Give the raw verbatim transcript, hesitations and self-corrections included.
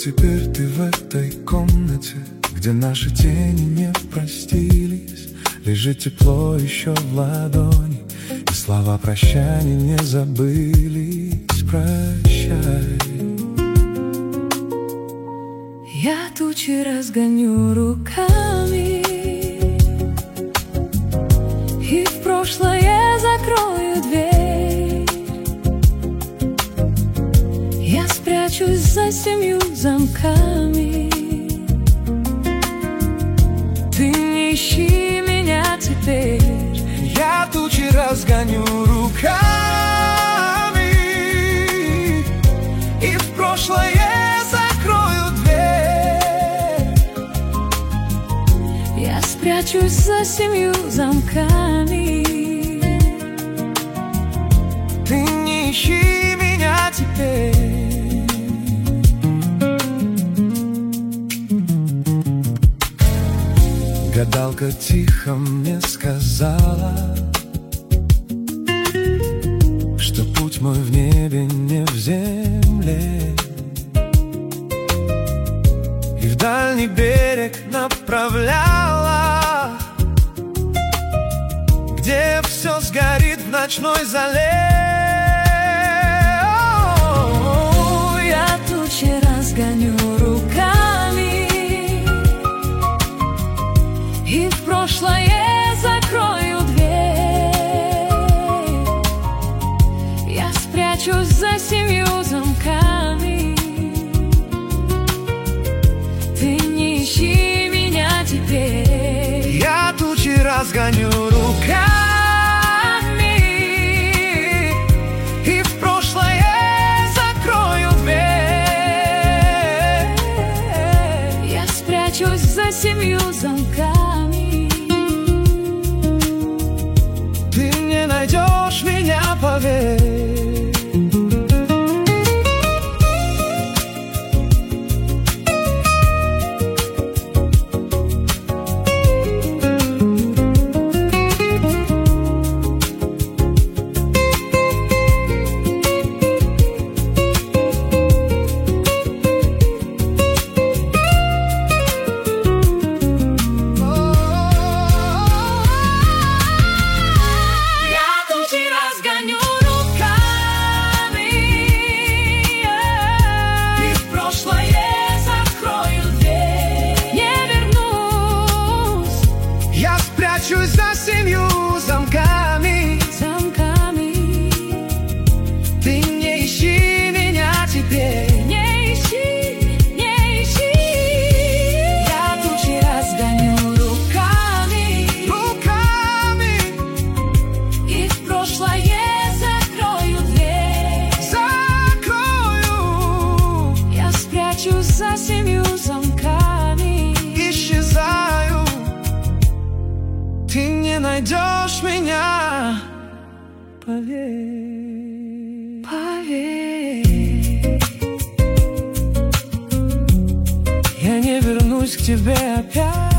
теперь ты в этой комнате, где наши тени не простились. Лежит тепло еще в ладони, и слова прощания не забылись. Прощай. Я тучи разгоню руками, и в прошлое закрою дверь. Я спрячусь за семью замками. Ты не ищи меня теперь. Я тучи разгоню руками, и в прошлое закрою дверь. Я спрячусь за семью замками. Ты не ищи меня теперь. Гадалка тихо мне сказала, что путь мой в небе, не в земле, и в дальний берег направляла, где все сгорит в ночной зале. О, я тучи разгоню руками, и в прошлое закрою дверь. Я спрячусь за семью замками. Ты не ищи меня теперь. Я тучи разгоню руками, и в прошлое закрою дверь. Я спрячусь за семью замками. Ты не найдешь меня, поверь. Спрячусь за семью замками, замками. Ты не ищи меня теперь. Не ищи, не ищи. Я тучи разгоню руками, руками, и в прошлое закрою дверь. Закрою. Я спрячусь за семью замками. Исчезаю. Ты не найдешь меня, поверь, поверь. Я не вернусь к тебе опять.